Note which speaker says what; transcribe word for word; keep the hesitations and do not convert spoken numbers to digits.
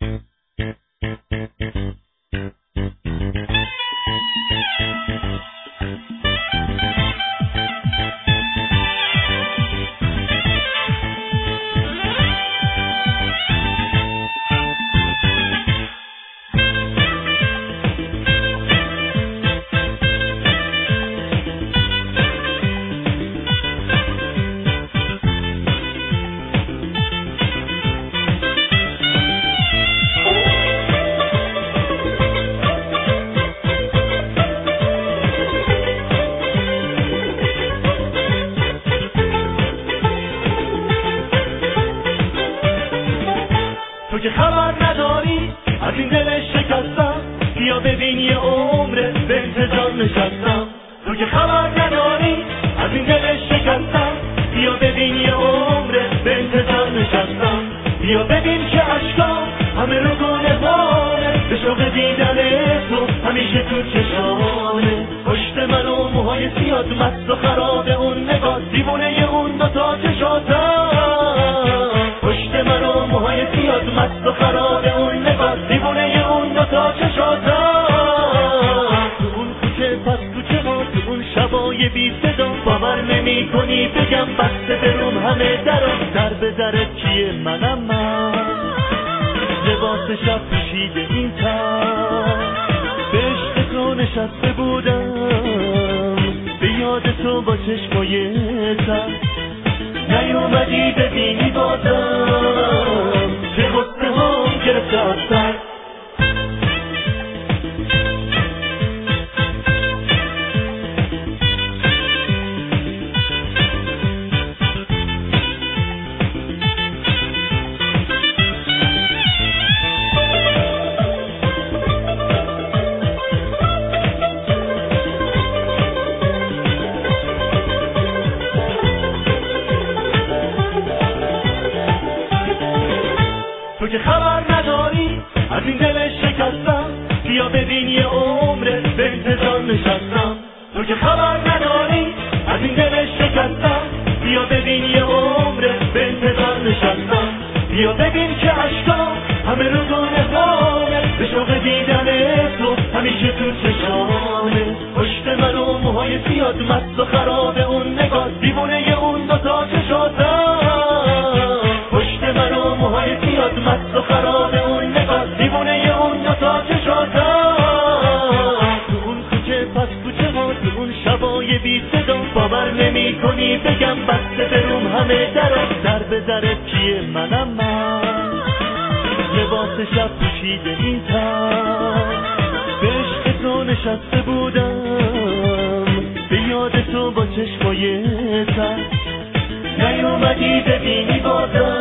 Speaker 1: تو که خبر نداری از این دل شکستم، بیا ببین یه عمره به انتظار نشستم. تو که خبر نداری از این دل شکستم، بیا ببین یه عمره به انتظار نشستم. بیا ببین که عشقام همه رو گنه‌باره، به شوق دیدن تو همیشه تو چشمانه. پشت من و موهای سیاد مست و خراب اون نگاه، دیوونه اون دوتا چشاتم. پشت من و موهای سیاد مست و خراب اون نگاه، دیوونه اون دوتا چشاتم. تو اون کوچه پس کوچه ها، تو اون شبای بی صدا، باور نمی کنی بگم بسته بروم همه درا. در به درت کیه؟ منم من، لباس شب پوشیده این تن، به عشق تو نشسته بودم، به یاد تو با چشمای تر. نیومدی ببینی بازم که غصه هم گرفته از سر. تو که خبر نداری از این دل شکستم، بیا ببین یه عمره به انتظار نشستم. تو که خبر نداری از این دل شکستم، بیا ببین یه عمره به انتظار نشستم. بیا ببین که عشقام همه رو گنه‌باره، به شوق دیدن تو همیشه تو چشمانه. پشت من و موهای سیاد مست و خراب اون نگاه، دیوونه اون دوتا چشاتم. پشت من و موهای سیاد مست و خراب اون نگاه، دیوونه اون دوتا چشاتم. تو اون کوچه پس کوچه ها، تو اون شبای بی صدا، باور نمی کنی بگم بسته بروم همه درا. در به درت کیه؟ منم من، لباس شب پوشیده این تن، به عشق تو نشسته بودم، به یاد تو با چشمای تر. نیومدی ببینی بازم